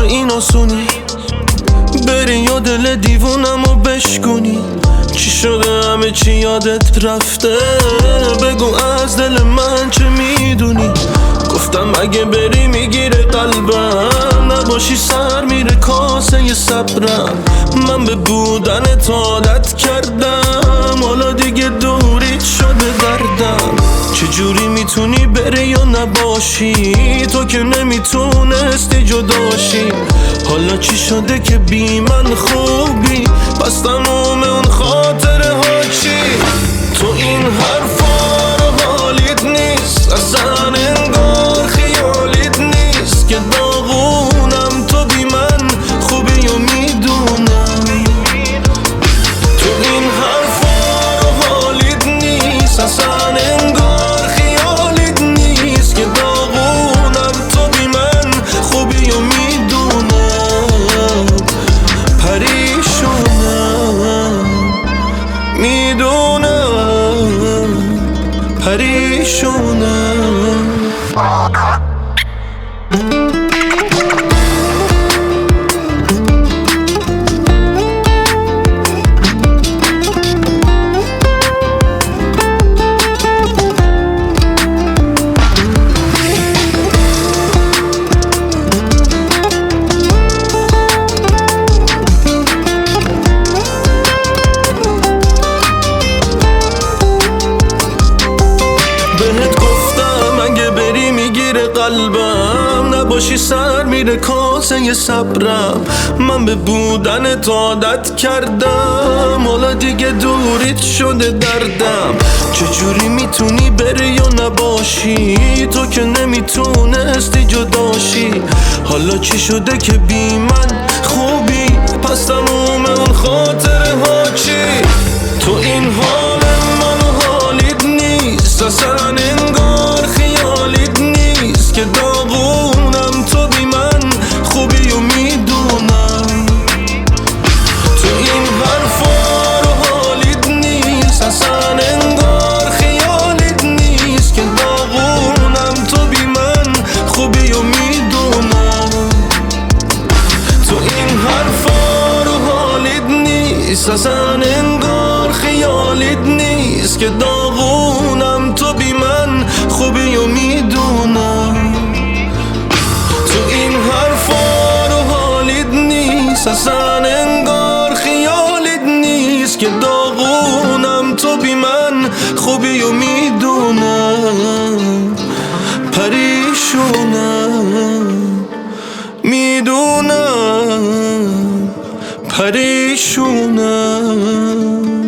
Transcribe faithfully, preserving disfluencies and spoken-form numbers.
این آسونی بری یا دل دیوونمو بشکنی. چی شده همه چی یادت رفته؟ بگو از دل من چه میدونی؟ گفتم اگه بری میگیره قلبم، نباشی سر میره کاسه صبرم. من به بودن عادت کردم، حالا دیگه دوریت شده دردم. چجوری میتونی بری یا نباشی؟ تو که نمیتونستی جداشی. حالا چی شده که بی من خوبی؟ پس تموم اون خاطره ها چی؟ تو این حرفا رو حالیت نیست، اصلا انگار خیالیت نیست که داغونم. تو بی من خوبی و میدونم. تو این حرفا رو حالیت نیست، اصلا انگار خیالیت نیست که داغونم. تو بی من خوبی و میدونم. پریشونم میدونم، پریشونم. قلبم نباشی سر میره کاسه صبرم. من به بودن عادت کردم، حالا دیگه دوریت شده دردم. چجوری میتونی بری یا نباشی؟ تو که نمیتونستی جداشی. حالا چی شده که بی من خوبی؟ پس تموم اون خاطره ها چی؟ تو این حال منو حالیت نیست، اصلا انگار خیالیت نیست که داغونم. تو بی من خوبی و میدونم. تو این حرفا رو حالیت نیست، اصلا انگار خیالیت نیست که داغونم. تو بی من خوبی و میدونم. تو این حرفا رو حالیت نیست، اصلا انگار خیالیت نیست که داغونم. تو بی من خوبی و میدونم. تو این حرفا رو حالیت نیست، اصلا انگار خیالیت نیست که داغونم. تو بی من خوبی و میدونم. پریشونم میدونم، پریشونم.